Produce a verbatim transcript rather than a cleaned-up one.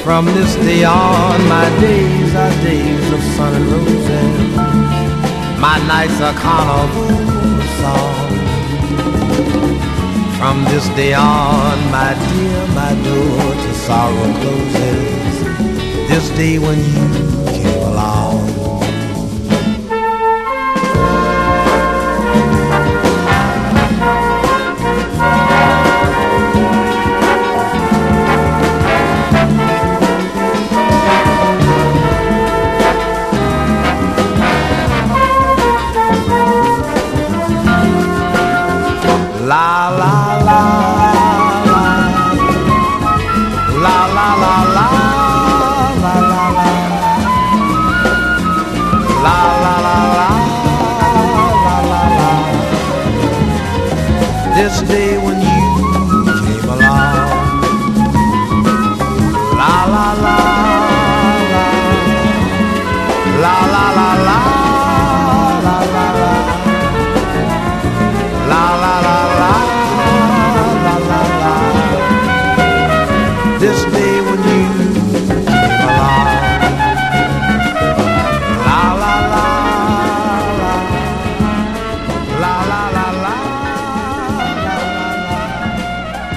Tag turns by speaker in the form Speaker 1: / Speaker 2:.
Speaker 1: From this day on, my days are days of sun and roses. My nights are carnival songs. From this day on, my dear, my door to sorrow closes. This day when you came along.